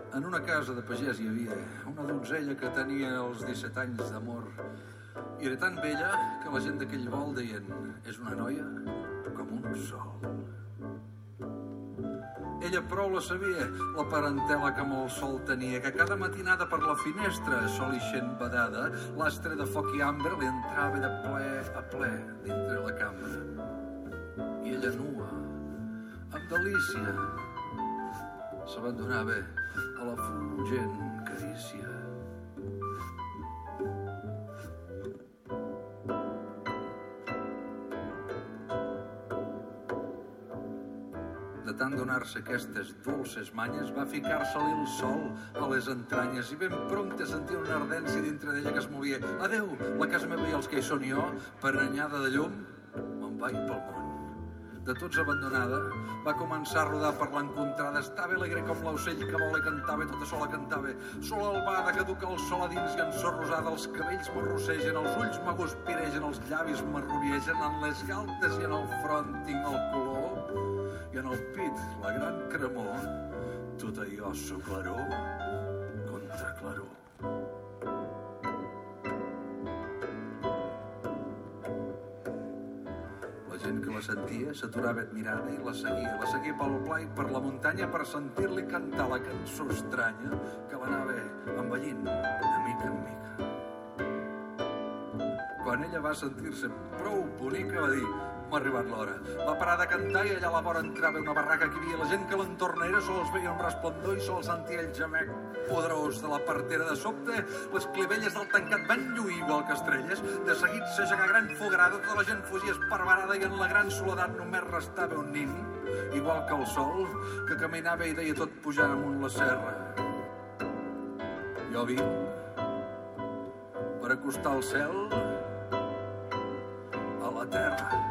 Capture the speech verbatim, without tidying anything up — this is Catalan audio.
En una casa de pagès hi havia una donzella que tenia els disset anys d'amor i era tan bella que la gent d'aquell vol deien és una noia com un sol. Ella prou la sabia, la parentela que amb el sol tenia, que cada matinada per la finestra, sol ixent badada, l'astre de foc i ambre li entrava de ple a ple dintre la cambra. I ella nua, amb delícia, s'abandonava a la fulgent carícia. De tant donar-se aquestes dolces manyes, va ficar-se-li el sol a les entranyes i ben prompte sentia una ardència dintre d'ella que es movia. Adeu, la casa meva i els que hi són jo, paranyada de llum, me'n vaig pel món. De tots abandonada, va començar a rodar per l'encontrada. Estava alegre com l'ocell que vola i cantava, tota sola cantava. Sola albada que duca el sol a dins i en sor rosada, els cabells m'arrossegen, els ulls m'aguspiregen, els llavis m'arroniegen, en les galtes i en el front tinc el color i en el pit la gran cremor. Tot allò sóc claror contra claror. La gent que la sentia s'aturava admirada i la seguia. La seguia pel pla i per la muntanya per sentir-li cantar la cançó estranya que l'anava envellint de mica en mica. Quan ella va sentir-se prou bonica va dir m'ha arribat l'hora. Va parar de cantar i allà a la vora entrava una barraca que hi havia. La gent que l'entorn era sols veia un resplendor i sols sentia el gemec poderós de la partera. De sobte, les clivelles del tancat van lluir igual que estrelles. De seguit s'aixecà gran fogarada, tota la gent fugia esparverada i en la gran soledat només restava un nin, igual que el sol, que caminava i deia tot pujant amunt la serra. Jo vinc per acostar el cel a la terra.